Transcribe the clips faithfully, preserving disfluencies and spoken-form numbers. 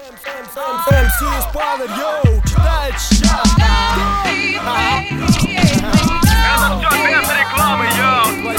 эм си Спанер, йоу, читает ща. Это все без рекламы, йоу.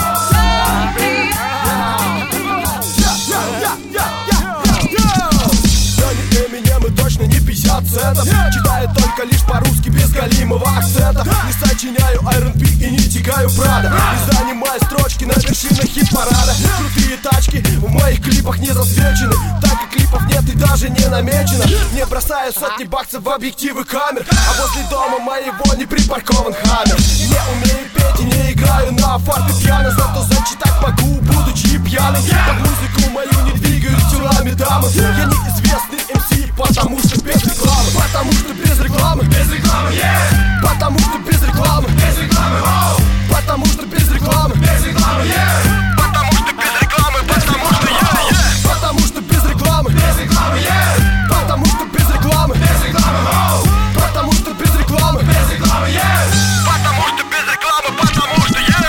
Мы точно не пятьдесят центов. Читаю только лишь по-русски без галимого акцента. Не сочиняю эр энд би и не тягаю Прада. Не занимаю строчки на вершинах хит-парада. Крутые тачки в моих клипах не засвечены, так как клипов нет и даже не намечено. Не бросаю сотни баксов в объективы камер, а возле дома моего не припаркован хаммер. Не умею петь и не играю на фортепиано, зато зачитать могу, будучи пьяный. Под музыку мою не двигают телами дамы. Я неизвестный эм си, потому что без рекламы. Потому что без рекламы. Без рекламы, yeah. Потому что без рекламы. Без рекламы, oh. Потому что без рекламы. Без рекламы, yeah. Потому что без рекламы, потому что я, yeah. Потому что без рекламы. Без рекламы, yeah. Потому что без рекламы. Без рекламы, oh. Потому что без рекламы. Без рекламы, yeah. Потому что без рекламы, потому что я.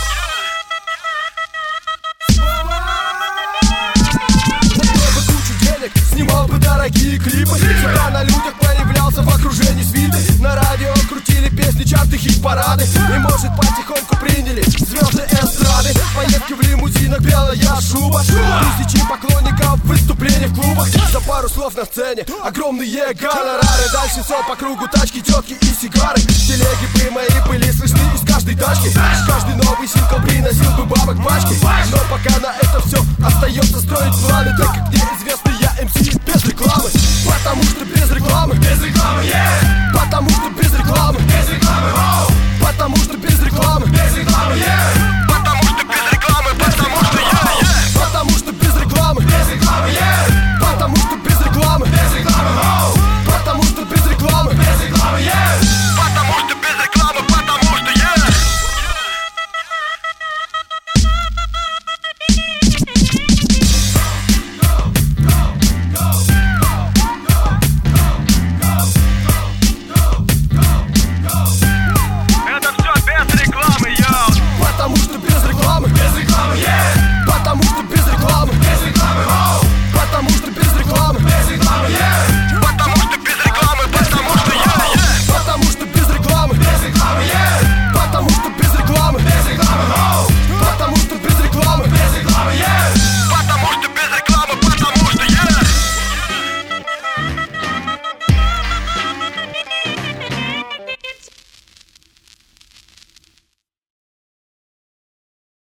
Снимал бы дорогие клипы, всегда на людях появлялся в окружении свиты. На радио крутили песни, чарты, хит-парады. И может потихоньку приняли звезды эстрады. Поездки в лимузинах, белая шуба, тысячи поклонников, выступления в клубах. За пару слов на сцене огромные гонорары. Дальше все по кругу, тачки, тетки и сигары. Телеги бы мои были слышны из каждой тачки. Каждый новый сингл приносил бы бабок пачки. Но пока на это все остается строить планы, так как не